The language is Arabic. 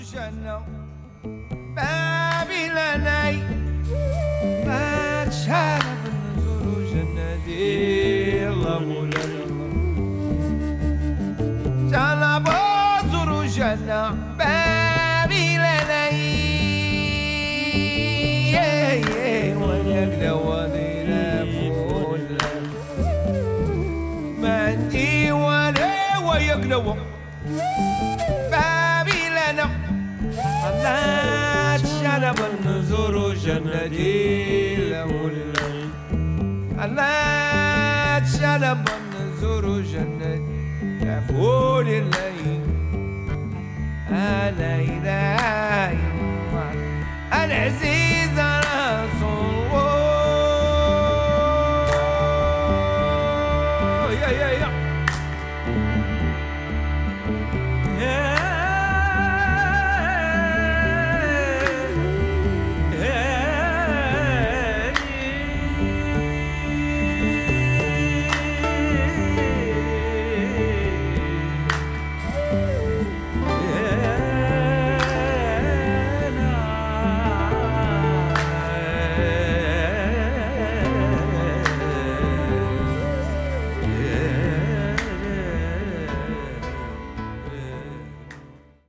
جنة بابي لناي ما تشارب نزور جنة دي الله مولاي جنة زور جنة بابي لناي ونقدر ودينا فولا ما عندي ولا ويقلو بابي لنا الله تشرب النزور جنتي لولا الله تشرب النزور جنتي لفول الليل لا إله إلا الله العزيز